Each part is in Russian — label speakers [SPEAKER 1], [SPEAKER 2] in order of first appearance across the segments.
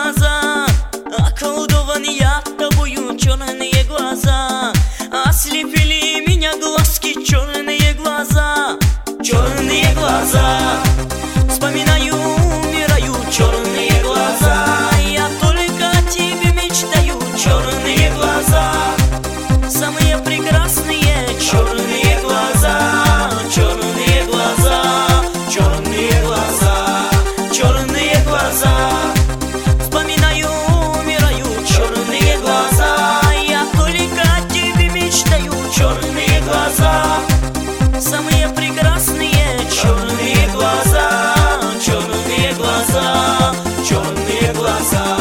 [SPEAKER 1] глаза, околдован я тобою, черные глаза. Ослепили меня глазки, черные глаза, черные глаза. Вспоминаю, умираю, черные глаза. Я только о тебе мечтаю, черные глаза. Самые прекрасные черные глаза, черные глаза, черные глаза, черные глаза. Вспоминаю, умираю, черные глаза. Я только о тебе мечтаю, черные глаза. Самые прекрасные черные глаза, черные глаза, черные глаза.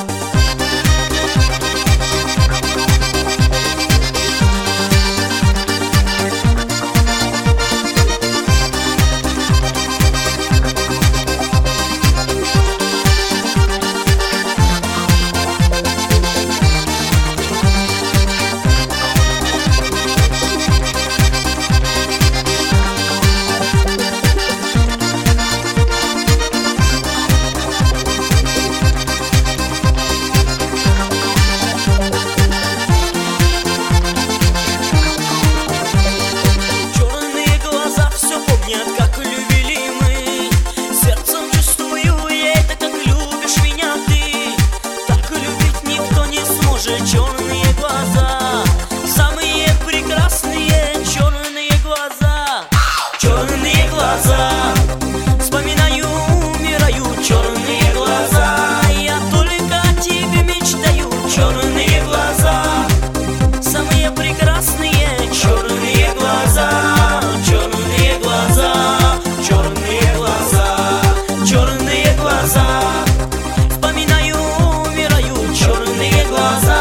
[SPEAKER 1] Черные глаза, самые прекрасные черные глаза, черные глаза. Вспоминаю, умираю, черные глаза. Я только о тебе мечтаю, черные глаза. Самые прекрасные черные глаза, черные глаза, черные глаза, черные глаза. Вспоминаю, умираю, черные глаза.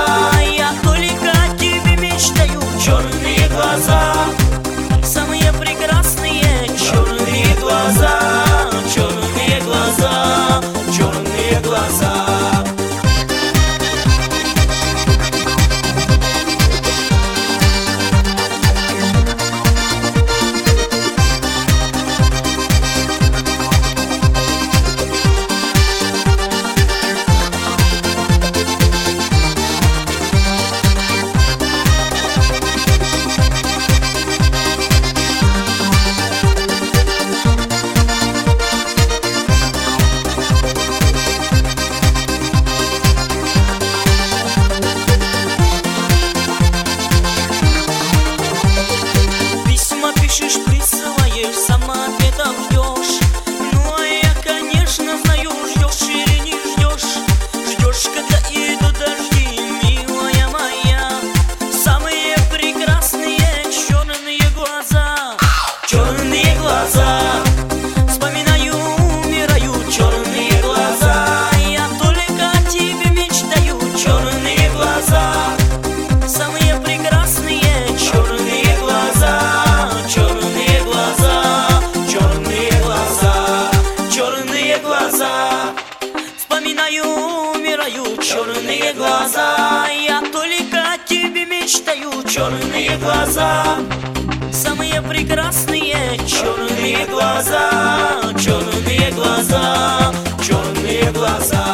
[SPEAKER 1] Черные глаза, самые прекрасные черные глаза, черные глаза, черные глаза. Пишешь, присылаешь, сама ответов ждешь. Ну а я, конечно, знаю, ждешь или не ждешь. Ждешь, когда идут дожди, милая моя. Самые прекрасные черные глаза, черные глаза. Вспоминаю, умираю, черные глаза. Я только о тебе мечтаю, черные глаза. Самые прекрасные черные глаза, черные глаза, черные глаза, черные глаза. Вспоминаю, умираю, черные глаза. Я только о тебе мечтаю, черные глаза. Самые прекрасные черные глаза, черные глаза, черные глаза.